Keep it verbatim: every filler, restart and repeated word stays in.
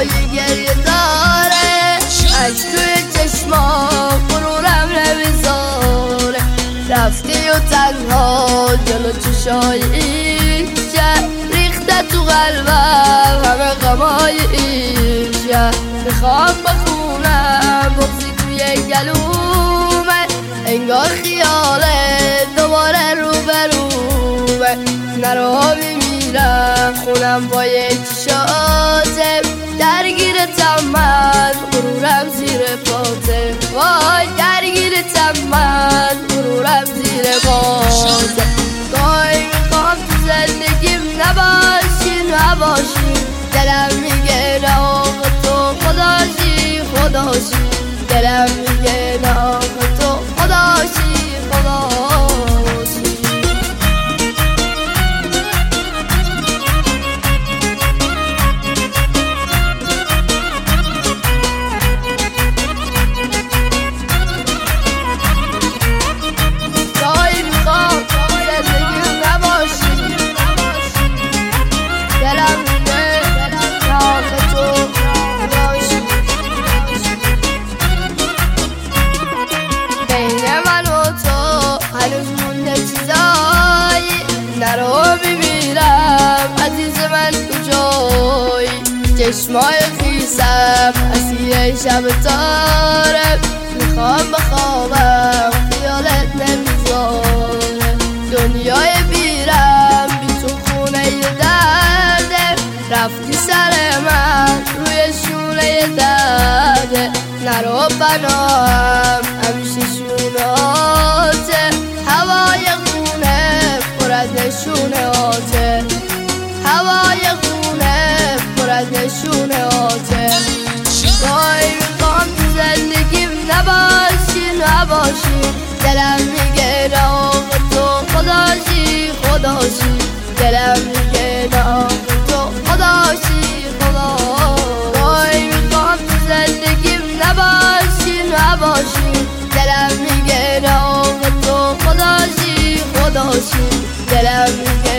های گریه داره، عشق توی چشمام غرورم نمیذاره. رفتی و تنها جلو چشای این شهر، ریخته تو قلبم همه غمای این شهر. میخوام بخونم بغزی توی گلومه، انگار خیاله دوباره روبرومه. نرو میمیرم خونم با یک چشاته، درگیرتم من غرورم زیر پاته. وای درگیرتم من غرورم زیر پاته. گاهی میخوام تو زندگیم نباشی نباشی، دلم میگه نه آقا تو خداشی خداشی، دلم میگه نه آقا تو خداشی خداشی. گاهی میخوام تو زندگیم نباشی، دلم میگه نه آقا تو خداشی. بین من و تو هنوز مونده چیزایی، نرو بمیرم عزیز من کجایی. چشمای خیسم اسیر شب تاره، میخوام بخوابم خیالت نمیذاره. دنیای بیرم بی تو خونه ی درده، رفتی سر من روی شونه درده. نرو پناهم همیشه شوناته، هوای خونه پر از نشونه آته، هوای خونه پر از نشونه آته. گاهی میخوام تو زندگیم نباشی نباشی، دلم میگه نه آقا تو خداشی خداشی، دلم میگه نه آقا تو خداشی خداشی. گاهی میخوام تو زندگیم نباشی نباشی، دلم میگه نه آقا تو خداشی خداشی، دلم میگه